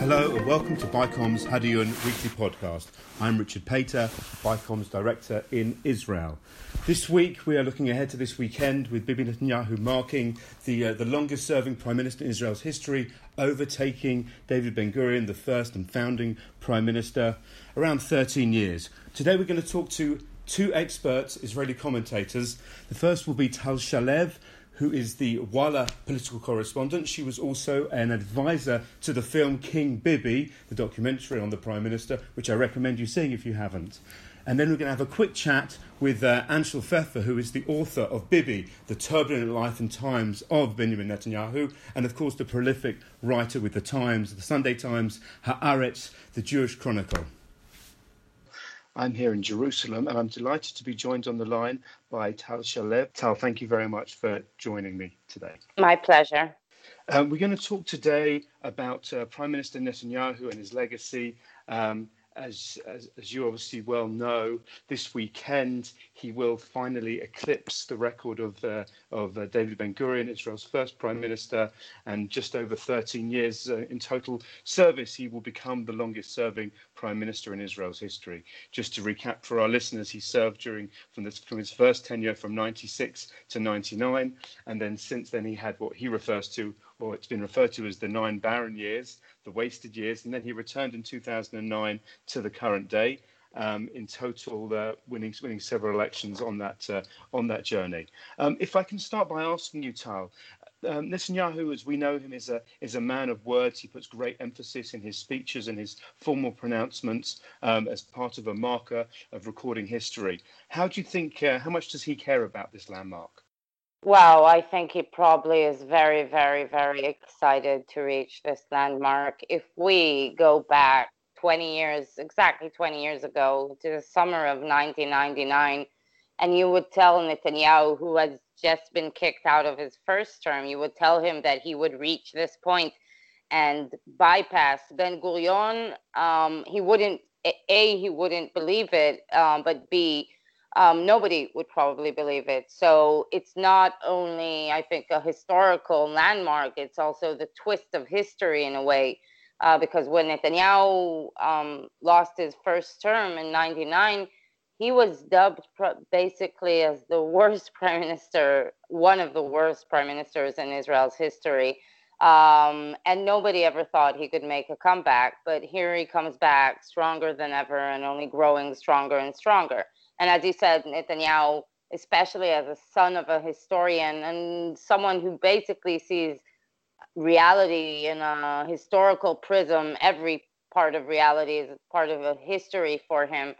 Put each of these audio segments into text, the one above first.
Hello and welcome to BICOM's Hadiyun Weekly Podcast. I'm Richard Pater, BICOM's Director in Israel. This week we are looking ahead to this weekend with Bibi Netanyahu marking the longest serving Prime Minister in Israel's history, overtaking David Ben-Gurion, the first and founding Prime Minister, around 13 years. Today we're going to talk to two experts, Israeli commentators. The first will be Tal Shalev, who is the Walla political correspondent. She was also an advisor to the film King Bibi, the documentary on the Prime Minister, which I recommend you seeing if you haven't. And then we're going to have a quick chat with Anshel Pfeffer, who is the author of Bibi, The Turbulent Life and Times of Benjamin Netanyahu, and of course the prolific writer with the Times, the Sunday Times, Haaretz, the Jewish Chronicle. I'm here in Jerusalem, and I'm delighted to be joined on the line by Tal Shalev. Tal, thank you very much for joining me today. My pleasure. We're going to talk today about Prime Minister Netanyahu and his legacy. As you obviously well know, this weekend he will finally eclipse the record of David Ben-Gurion, Israel's first Prime Minister, and just over 13 years in total service, he will become the longest-serving Prime Minister in Israel's history. Just to recap for our listeners, he served from his first tenure from 96 to 99, and then since then he had what he refers to, or it's been referred to as the 9 barren years, the wasted years, and then he returned in 2009 to the current day, in total winning several elections on that journey. If I can start by asking you, Tal, Netanyahu, as we know him, is a man of words. He puts great emphasis in his speeches and his formal pronouncements as part of a marker of recording history. How do you think? How much does he care about this landmark? Well, I think he probably is very, very, very excited to reach this landmark. If we go back 20 years, exactly 20 years ago, to the summer of 1999, and you would tell Netanyahu, who has just been kicked out of his first term, you would tell him that he would reach this point and bypass Ben-Gurion, he wouldn't believe it, but B, nobody would probably believe it. So it's not only, I think, a historical landmark, it's also the twist of history in a way, because when Netanyahu lost his first term in 99, he was dubbed basically as the worst prime minister, one of the worst prime ministers in Israel's history. And nobody ever thought he could make a comeback, but here he comes back stronger than ever and only growing stronger and stronger. And as you said, Netanyahu, especially as a son of a historian and someone who basically sees reality in a historical prism, every part of reality is part of a history for him.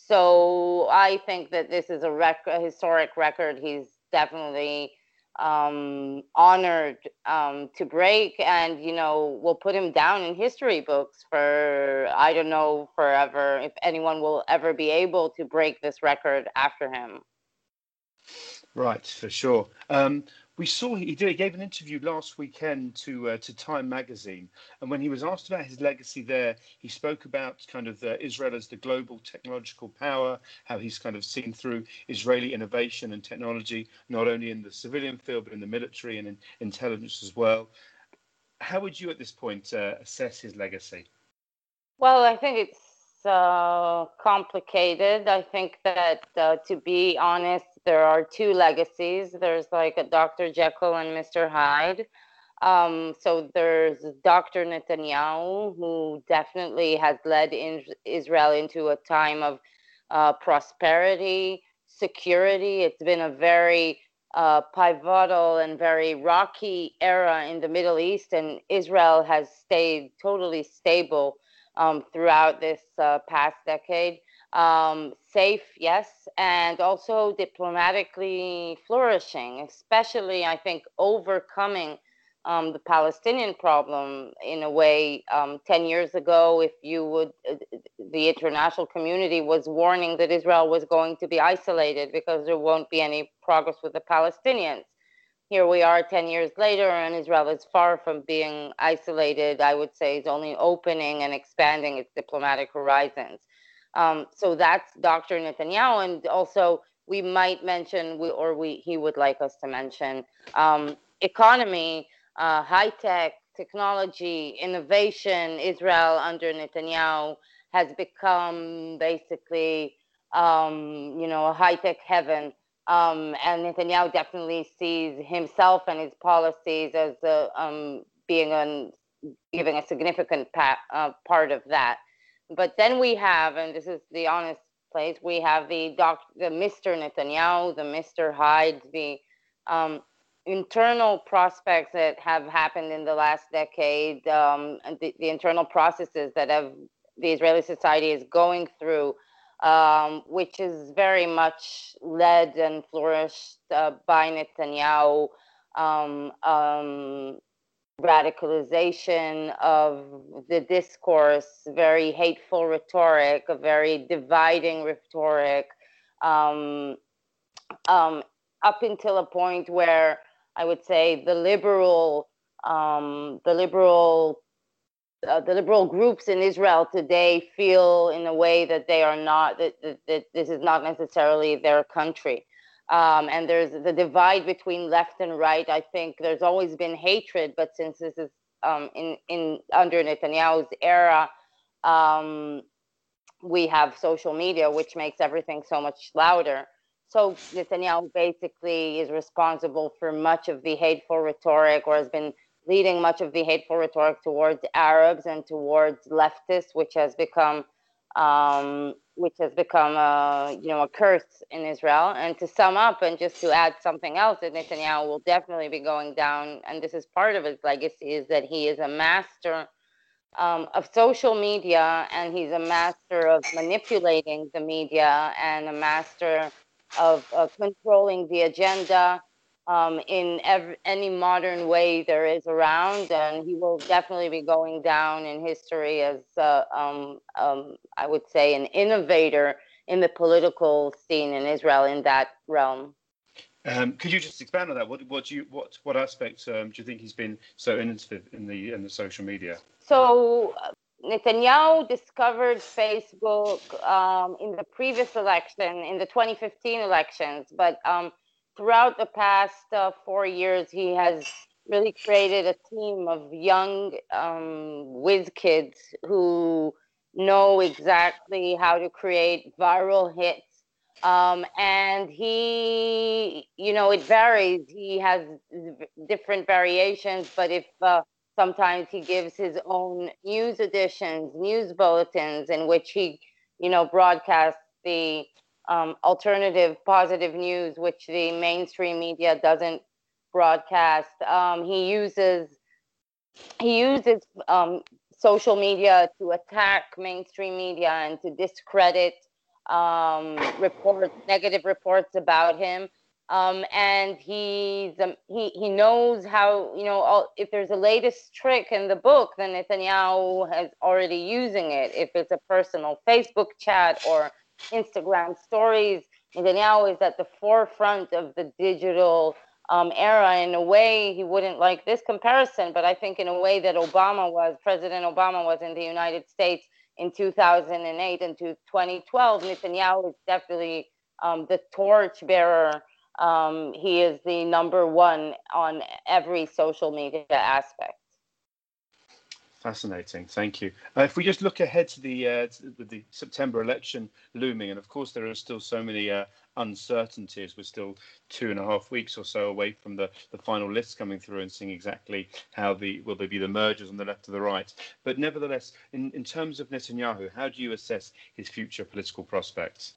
So I think that this is a historic record. He's definitely honored to break, and we'll put him down in history books for, I don't know, forever, if anyone will ever be able to break this record after him. Right, for sure. We saw he gave an interview last weekend to Time magazine, and when he was asked about his legacy there, he spoke about kind of Israel as the global technological power, how he's kind of seen through Israeli innovation and technology, not only in the civilian field, but in the military and in intelligence as well. How would you at this point assess his legacy? Well, I think it's complicated. I think that, to be honest, there are two legacies. There's like a Dr. Jekyll and Mr. Hyde. So there's Dr. Netanyahu, who definitely has led Israel into a time of prosperity, security. It's been a very pivotal and very rocky era in the Middle East, and Israel has stayed totally stable throughout this past decade. Safe, yes, and also diplomatically flourishing, especially, I think, overcoming the Palestinian problem in a way. 10 years ago, the international community was warning that Israel was going to be isolated because there won't be any progress with the Palestinians. Here we are 10 years later, and Israel is far from being isolated. I would say it's only opening and expanding its diplomatic horizons. So that's Dr. Netanyahu, and also we might mention, he would like us to mention, economy, high tech, technology, innovation, Israel under Netanyahu has become basically, a high-tech heaven. And Netanyahu definitely sees himself and his policies as giving a significant part of that. But then we have, and this is the honest place, we have the Mr. Netanyahu, the Mr. Hyde, the internal prospects that have happened in the last decade, and the internal processes that the Israeli society is going through, which is very much led and flourished by Netanyahu. Radicalization of the discourse, very hateful rhetoric, a very dividing rhetoric, up until a point where I would say the liberal groups in Israel today feel in a way that they are not, that this is not necessarily their country. And there's the divide between left and right. I think there's always been hatred, but since this is under Netanyahu's era, we have social media, which makes everything so much louder. So Netanyahu basically is responsible for much of the hateful rhetoric, or has been leading much of the hateful rhetoric towards Arabs and towards leftists, which has become a curse in Israel. And to sum up, and just to add something else, that Netanyahu will definitely be going down, and this is part of his legacy, is that he is a master of social media, and he's a master of manipulating the media, and a master of controlling the agenda in any modern way there is around. And he will definitely be going down in history as, I would say, an innovator in the political scene in Israel in that realm. Could you just expand on that? What aspects do you think he's been so innovative in the social media? So Netanyahu discovered Facebook in the previous election, in the 2015 elections, but throughout the past 4 years, he has really created a team of young whiz kids who know exactly how to create viral hits. And he, it varies. He has different variations, but if sometimes he gives his own news editions, news bulletins, in which he, broadcasts the alternative positive news, which the mainstream media doesn't broadcast. He uses social media to attack mainstream media and to discredit negative reports about him. And he knows how, if there's a latest trick in the book, then Netanyahu has already using it. If it's a personal Facebook chat or Instagram stories, Netanyahu is at the forefront of the digital era. In a way, he wouldn't like this comparison, but I think in a way that President Obama was in the United States in 2008 and to 2012, Netanyahu is definitely the torch bearer. He is the number one on every social media aspect. Fascinating, thank you. If we just look ahead to the September election looming, and of course there are still so many uncertainties. We're still 2.5 weeks or so away from the final list coming through and seeing exactly how will there be the mergers on the left or the right. But nevertheless, in terms of Netanyahu, how do you assess his future political prospects?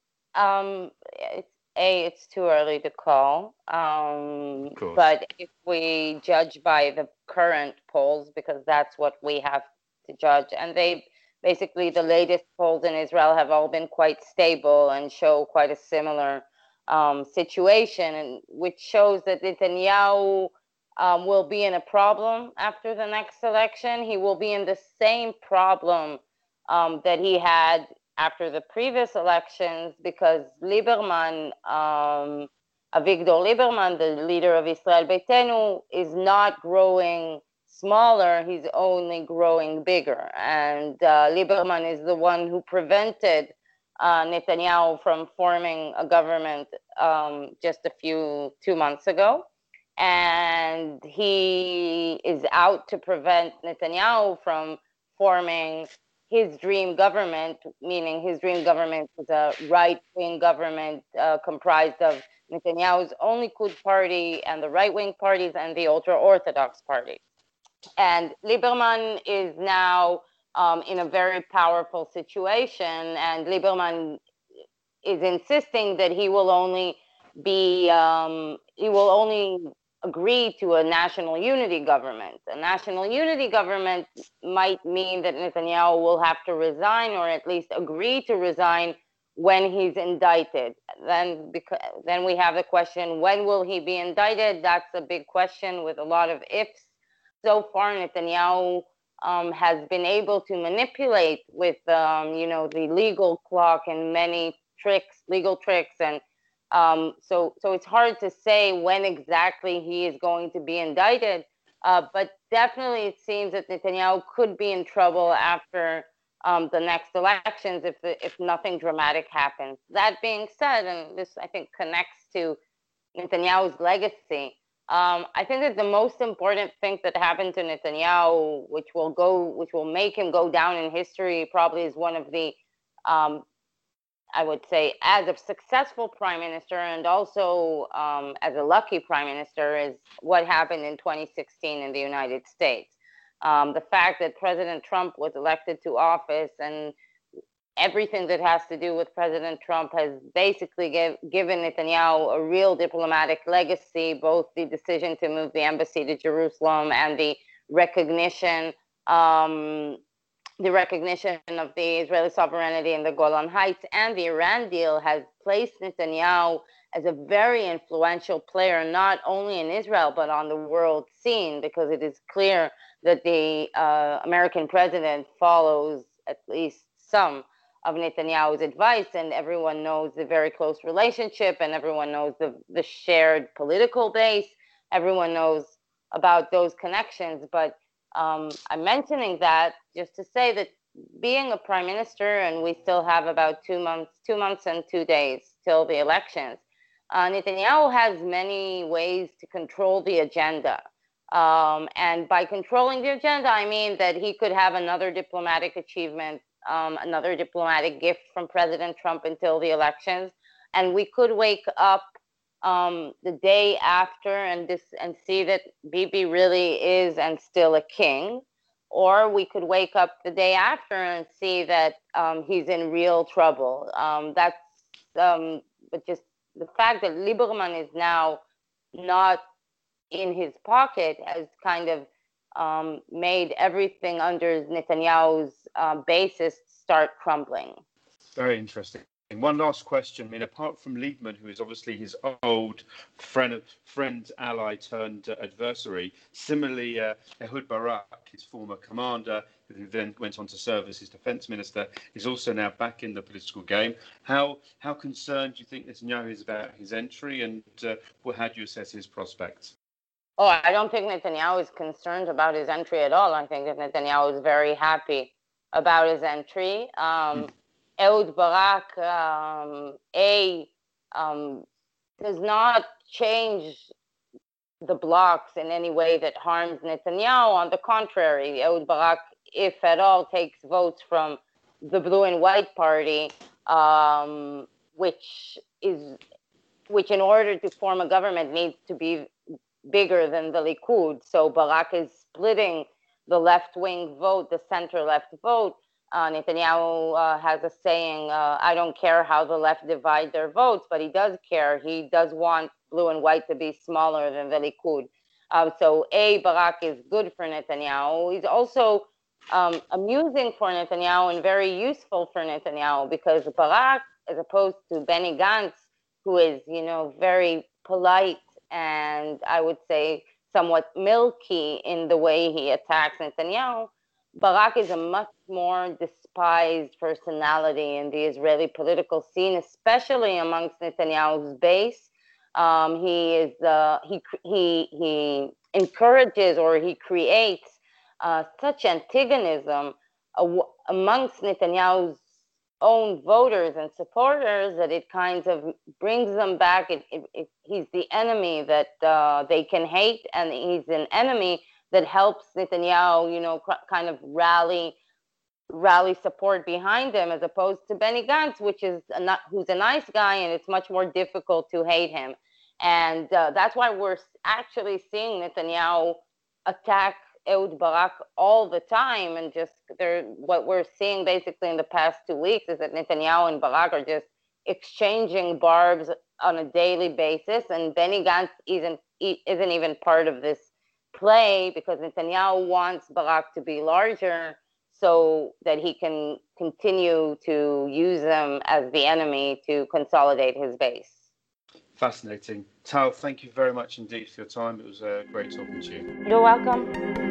It's too early to call. But if we judge by the current polls, because that's what we have to judge, and basically the latest polls in Israel have all been quite stable and show quite a similar situation, and which shows that Netanyahu will be in a problem after the next election. He will be in the same problem that he had after the previous elections, because Lieberman, Avigdor Lieberman, the leader of Israel Beitenu, is not growing smaller, he's only growing bigger. And Lieberman is the one who prevented Netanyahu from forming a government just 2 months ago. and he is out to prevent Netanyahu from forming his dream government, meaning his dream government is a right-wing government comprised of Netanyahu's own Likud party and the right-wing parties and the ultra-Orthodox party. And Lieberman is now in a very powerful situation, and Lieberman is insisting that he will only agree to a national unity government. A national unity government might mean that Netanyahu will have to resign, or at least agree to resign, when he's indicted. Then we have the question, when will he be indicted? That's a big question with a lot of ifs. So far, Netanyahu has been able to manipulate with the legal clock and many legal tricks, and so it's hard to say when exactly he is going to be indicted. But definitely, it seems that Netanyahu could be in trouble after the next elections if nothing dramatic happens. That being said, and this I think connects to Netanyahu's legacy, I think that the most important thing that happened to Netanyahu, which will make him go down in history, probably is one of the, I would say, as a successful prime minister and also as a lucky prime minister, is what happened in 2016 in the United States. The fact that President Trump was elected to office, and everything that has to do with President Trump has basically given Netanyahu a real diplomatic legacy, both the decision to move the embassy to Jerusalem and the recognition of the Israeli sovereignty in the Golan Heights, and the Iran deal has placed Netanyahu as a very influential player, not only in Israel, but on the world scene, because it is clear that the American president follows at least some of Netanyahu's advice, and everyone knows the very close relationship, and everyone knows the shared political base. Everyone knows about those connections. But I'm mentioning that just to say that being a prime minister, and we still have about 2 months and 2 days till the elections, Netanyahu has many ways to control the agenda. And by controlling the agenda, I mean that he could have another diplomatic achievement, another diplomatic gift from President Trump until the elections, and we could wake up the day after and see that Bibi really is and still a king, or we could wake up the day after and see that he's in real trouble. But just the fact that Lieberman is now not in his pocket has kind of made everything under Netanyahu's basis start crumbling. Very interesting. One last question. I mean, apart from Lieberman, who is obviously his old friend, ally turned adversary, similarly, Ehud Barak, his former commander, who then went on to serve as his defense minister, is also now back in the political game. How concerned do you think Netanyahu is about his entry, and how do you assess his prospects? Oh, I don't think Netanyahu is concerned about his entry at all. I think that Netanyahu is very happy about his entry. Ehud Barak, does not change the blocks in any way that harms Netanyahu. On the contrary, Ehud Barak, if at all, takes votes from the Blue and White Party, which in order to form a government needs to be bigger than the Likud. So Barak is splitting the left-wing vote, the center-left vote. Netanyahu has a saying, I don't care how the left divide their votes, but he does care. He does want Blue and White to be smaller than the Likud. So Barak is good for Netanyahu. He's also amusing for Netanyahu and very useful for Netanyahu, because Barak, as opposed to Benny Gantz, who is, very polite and I would say somewhat milky in the way he attacks Netanyahu, Barak is a much more despised personality in the Israeli political scene, especially amongst Netanyahu's base. He encourages, or he creates such antagonism amongst Netanyahu's own voters and supporters that it kind of brings them back. He's the enemy that they can hate, and he's an enemy that helps Netanyahu, kind of rally support behind him, as opposed to Benny Gantz, who's a nice guy, and it's much more difficult to hate him. And that's why we're actually seeing Netanyahu attack Ehud Barak all the time, and what we're seeing basically in the past 2 weeks is that Netanyahu and Barak are just exchanging barbs on a daily basis, and Benny Gantz isn't even part of this play, because Netanyahu wants Barak to be larger so that he can continue to use them as the enemy to consolidate his base. Fascinating. Tal, thank you very much indeed for your time. It was great talking to you. You're welcome.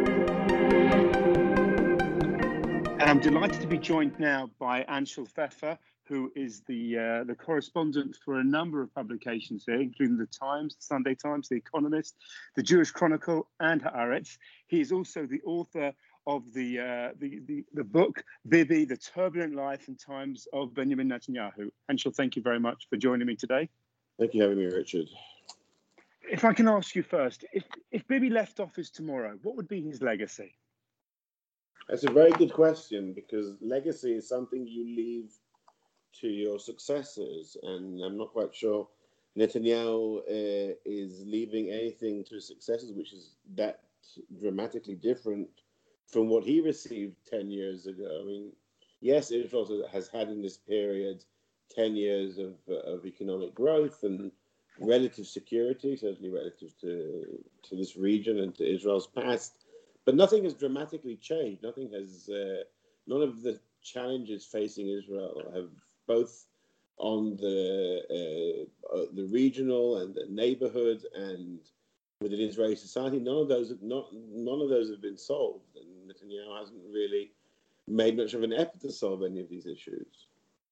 And I'm delighted to be joined now by Anshel Pfeffer, who is the correspondent for a number of publications here, including The Times, The Sunday Times, The Economist, The Jewish Chronicle, and Haaretz. He is also the author of the book, Bibi, The Turbulent Life and Times of Benjamin Netanyahu. Anshel, thank you very much for joining me today. Thank you for having me, Richard. If I can ask you first, if Bibi left office tomorrow, what would be his legacy? That's a very good question, because legacy is something you leave to your successors, and I'm not quite sure Netanyahu is leaving anything to his successors which is that dramatically different from what he received 10 years ago. I mean, yes, Israel has had in this period 10 years of economic growth and relative security, certainly relative to this region and to Israel's past. But nothing has dramatically changed. None of the challenges facing Israel have, both on the regional and the neighborhood and within Israeli society, none of those have been solved. And Netanyahu hasn't really made much of an effort to solve any of these issues.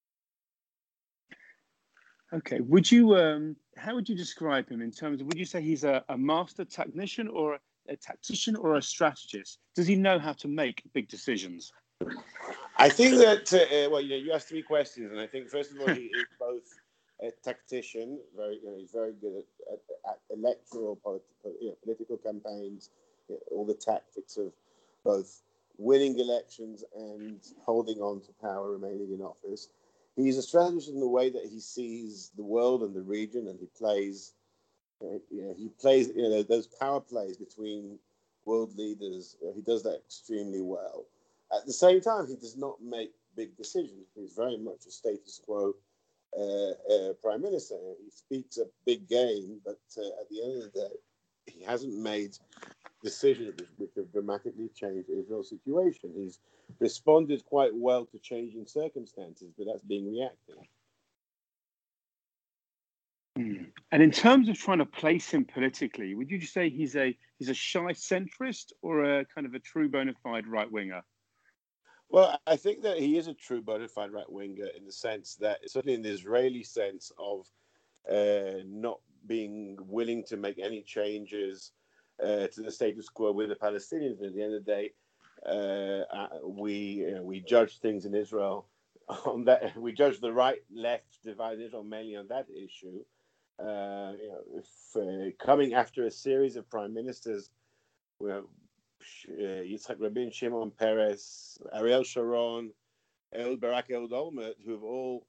Okay. How would you describe him in terms of, would you say he's a master technician or a tactician or a strategist? Does he know how to make big decisions? I think that, you asked three questions, and I think, first of all, he is both a tactician, he's very good at electoral political campaigns, all the tactics of both winning elections and holding on to power, remaining in office. He's a strategist in the way that he sees the world and the region, and he plays those power plays between world leaders. He does that extremely well. At the same time, he does not make big decisions. He's very much a status quo prime minister. He speaks a big game, but at the end of the day, he hasn't made decisions which have dramatically changed Israel's situation. He's responded quite well to changing circumstances, but that's being reactive. And in terms of trying to place him politically, would you say he's a shy centrist or a kind of a true bona fide right winger? Well, I think that he is a true bona fide right winger in the sense that, certainly in the Israeli sense of not being willing to make any changes to the status quo with the Palestinians. And at the end of the day, we judge things in Israel on that. We judge the right-left divide in Israel mainly on that issue. Coming after a series of prime ministers, Yitzhak Rabin, Shimon Peres, Ariel Sharon, Ehud Barak, Ehud Olmert, who have all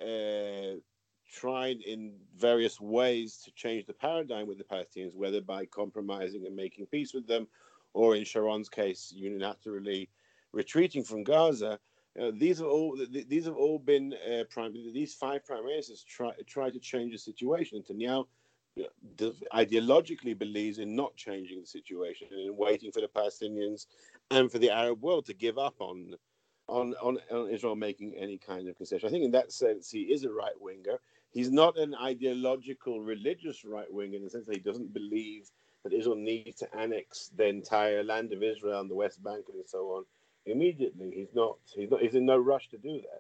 tried in various ways to change the paradigm with the Palestinians, whether by compromising and making peace with them, or in Sharon's case, unilaterally retreating from Gaza. These have all been these five prime ministers try to change the situation. Netanyahu ideologically believes in not changing the situation and in waiting for the Palestinians and for the Arab world to give up on Israel making any kind of concession. I think in that sense he is a right winger. He's not an ideological religious right winger in the sense that he doesn't believe that Israel needs to annex the entire land of Israel and the West Bank and so on immediately. He's in no rush to do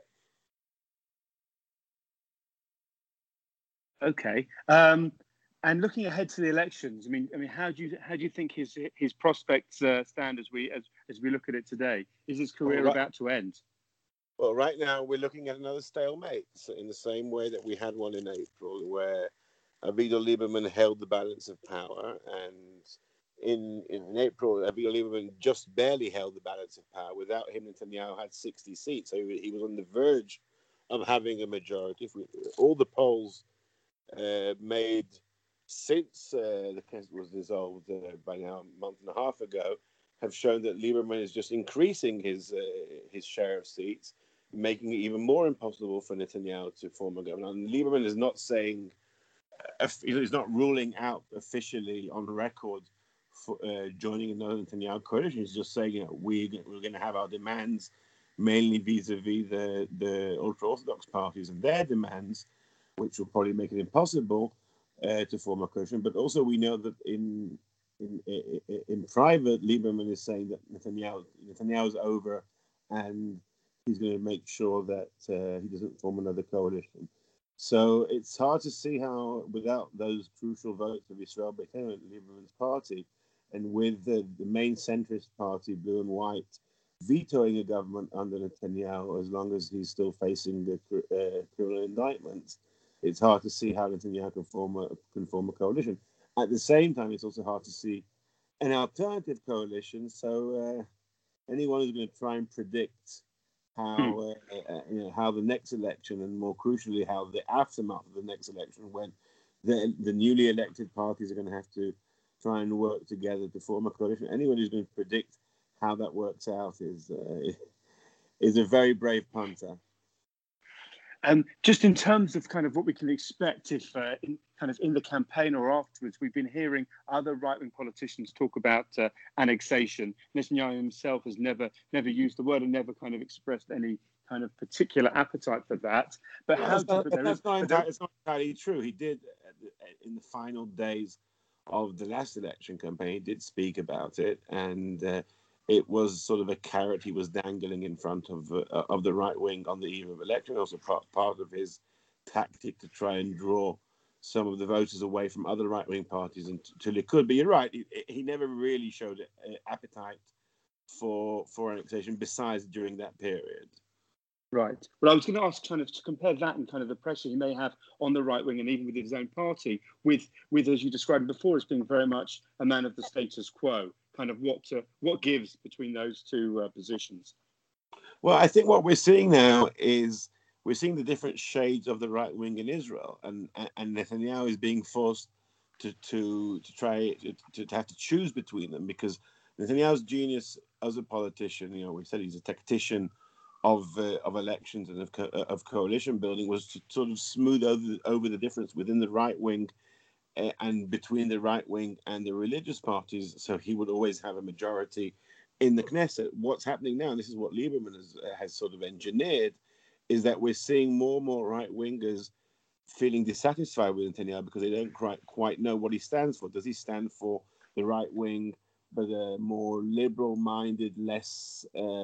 that. Okay. And looking ahead to the elections, I mean, how do you think his prospects stand as we look at it today? Is his career about to end? Well, right now we're looking at another stalemate in the same way that we had one in April, where Avigdor Lieberman held the balance of power, and in April, Avigdor Lieberman just barely held the balance of power. Without him, Netanyahu had 60 seats, so he was on the verge of having a majority. All the polls made since the Knesset was dissolved by now a month and a half ago have shown that Lieberman is just increasing his share of seats, making it even more impossible for Netanyahu to form a government. And Lieberman is not saying, he's not ruling out officially on record for joining another Netanyahu coalition. He's just saying, we're going to have our demands mainly vis-a-vis the ultra-Orthodox parties and their demands, which will probably make it impossible to form a coalition. But also we know that in private, Lieberman is saying that Netanyahu's over, and he's going to make sure that he doesn't form another coalition. So it's hard to see how, without those crucial votes of Israel Beitenu, Lieberman's party, and with the main centrist party, Blue and White, vetoing a government under Netanyahu as long as he's still facing the criminal indictments, it's hard to see how Netanyahu can form a coalition. At the same time, it's also hard to see an alternative coalition. So anyone who's going to try and predict how how the next election, and more crucially, how the aftermath of the next election, when the newly elected parties are going to have to try and work together to form a coalition. Anyone who's going to predict how that works out is a very brave punter. Just in terms of kind of what we can expect if in the campaign or afterwards, we've been hearing other right-wing politicians talk about annexation. Netanyahu himself has never used the word and never kind of expressed any kind of particular appetite for that. But it's not entirely true. He did in the final days of the last election campaign. He did speak about it, and it was sort of a carrot he was dangling in front of the right wing on the eve of election. Also part of his tactic to try and draw some of the voters away from other right wing parties until he could. But you're right, he never really showed appetite for annexation. Besides during that period. Right. Well, I was going to ask kind of to compare that and kind of the pressure he may have on the right wing and even with his own party with as you described before, as being very much a man of the status quo. Kind of what gives between those two positions? Well, I think what we're seeing now is we're seeing the different shades of the right wing in Israel, and Netanyahu is being forced to try to have to choose between them, because Netanyahu's genius as a politician, we said he's a tactician of elections and of coalition building, was to sort of smooth over the difference within the right wing and between the right wing and the religious parties, so he would always have a majority in the Knesset. What's happening now, and this is what Lieberman has sort of engineered, is that we're seeing more and more right-wingers feeling dissatisfied with Netanyahu because they don't quite know what he stands for. Does he stand for the right wing, but a more liberal-minded, less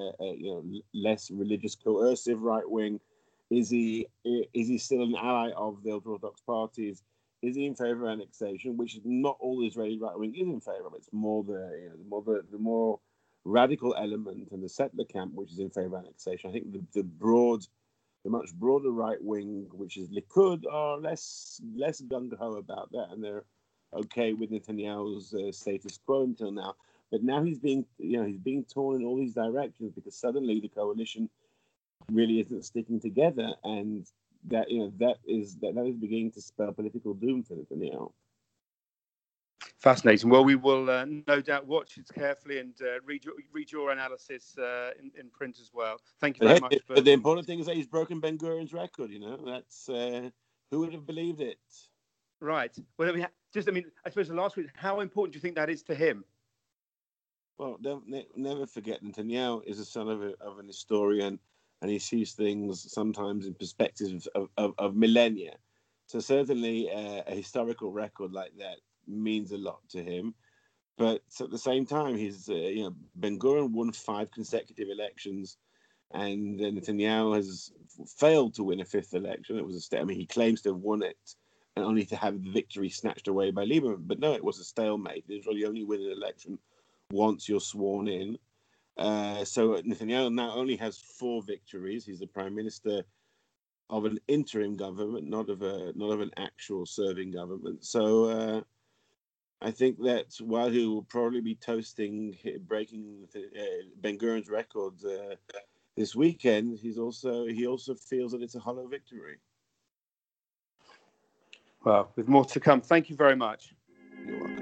religious, coercive right wing? Is he still an ally of the Orthodox parties? Is he in favor of annexation, which not all the Israeli right wing is in favor of? It's more the more radical element and the settler camp which is in favor of annexation. I think the much broader right wing, which is Likud, are less gung ho about that, and they're okay with Netanyahu's status quo until now. But now he's being torn in all these directions because suddenly the coalition really isn't sticking together, and that is beginning to spell political doom for Netanyahu. Fascinating. Well, we will no doubt watch it carefully and read your analysis in print as well. Thank you very much. But the important thing is that he's broken Ben Gurion's record. That's who would have believed it? Right. Well, I suppose the last week, how important do you think that is to him? Well, never forget Netanyahu is the son of an historian, and he sees things sometimes in perspectives of millennia. So certainly a historical record like that means a lot to him. But at the same time, he's Ben Gurion won 5 consecutive elections, and Netanyahu has failed to win a 5th election. It was he claims to have won it, and only to have the victory snatched away by Lieberman. But no, it was a stalemate. Israel, you only win an election once you're sworn in. So Netanyahu now only has 4 victories. He's the prime minister of an interim government, not of an actual serving government. So I think that while he will probably be breaking Ben-Gurion's record this weekend, he also feels that it's a hollow victory. Well, with more to come. Thank you very much. You're welcome.